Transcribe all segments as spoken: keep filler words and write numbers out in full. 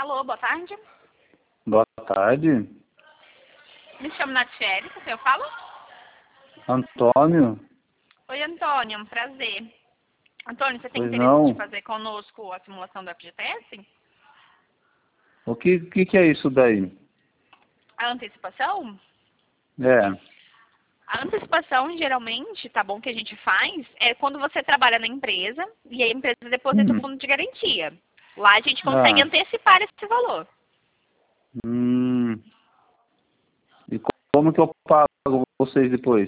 Alô, boa tarde. Boa tarde. Me chamo Natiele, com quem eu falo? Antônio? Oi, Antônio, um prazer. Antônio, você tem Pois interesse não. de fazer conosco a simulação do F G T S? O que, que, que é isso daí? A antecipação? É. A antecipação, geralmente, tá bom, que a gente faz, é quando você trabalha na empresa e a empresa deposita o Hum. fundo de garantia. Lá a gente consegue Ah. antecipar esse valor. Hum. E como que eu pago vocês depois?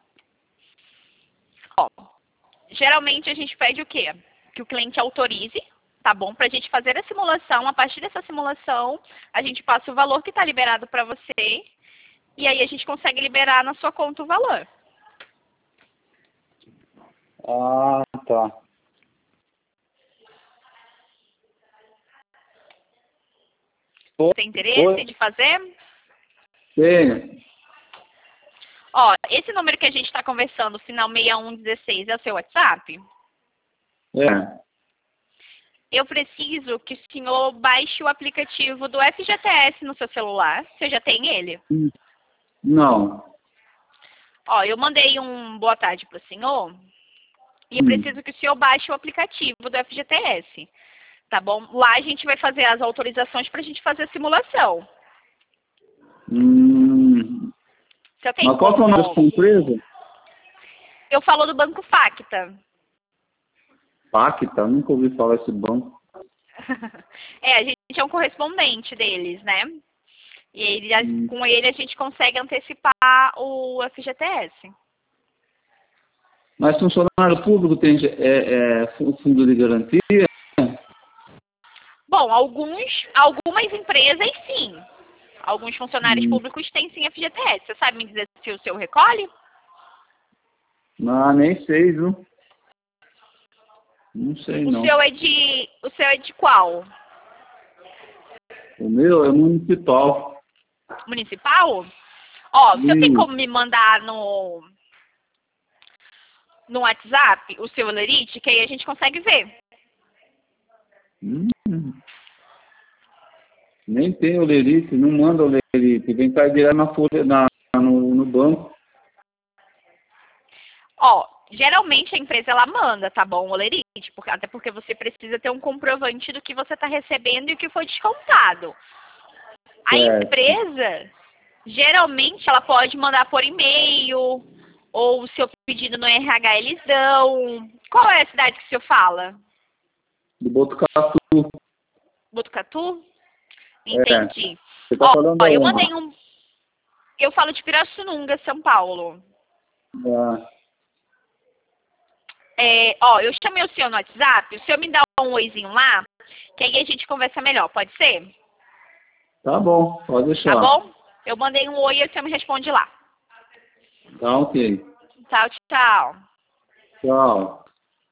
Ó, geralmente a gente pede o quê? Que o cliente autorize, tá bom? Pra gente fazer a simulação. A partir dessa simulação, a gente passa o valor que está liberado para você e aí a gente consegue liberar na sua conta o valor. Ah, tá. Tem interesse de fazer? Tenho. Ó, esse número que a gente está conversando, final seis um um seis, é o seu WhatsApp? É. Eu preciso que o senhor baixe o aplicativo do F G T S no seu celular. Você já tem ele? Hum. Não. Ó, eu mandei um boa tarde para o senhor e eu Hum. preciso que o senhor baixe o aplicativo do F G T S. Tá bom? Lá a gente vai fazer as autorizações para a gente fazer a simulação. Hum. Você tem Mas qual que é o nome como... dessa empresa? Eu falo do Banco Facta. Pacta, nunca ouvi falar esse banco. É, a gente é um correspondente deles, né? E ele, Hum. com ele a gente consegue antecipar o F G T S. Mas funcionário público tem é, é, fundo de garantia? Bom, alguns, algumas empresas sim. Alguns funcionários Hum. públicos têm sim F G T S. Você sabe me dizer se o seu recolhe? Não, nem sei, viu? Não sei, O não. seu é de, o seu é de qual? O meu é municipal. Municipal? Ó, o senhor tem Hum. como me mandar no, no WhatsApp o seu Lerite, que aí a gente consegue ver. Hum. Nem tem o Lerite, não manda o Lerite. Vem cair direto na folha, na, no, no banco. Ó, geralmente a empresa ela manda, tá bom, o Lerite, porque, até porque você precisa ter um comprovante do que você está recebendo e o que foi descontado. A Certo. empresa, geralmente, ela pode mandar por e-mail, ou o seu pedido no R H eles dão. Qual é a cidade que o senhor fala? De Botucatu. Botucatu? É. Entendi. Você tá Ó, falando ó, eu aonde? mandei um... Eu falo de Pirassununga, São Paulo. Ah, É, ó, eu chamei o senhor no WhatsApp, o senhor me dá um oizinho lá, que aí a gente conversa melhor, pode ser? tá bom, pode Tá deixar. bom? Eu mandei um oi e o senhor me responde lá. Tá ok. Tchau, tchau. Tchau.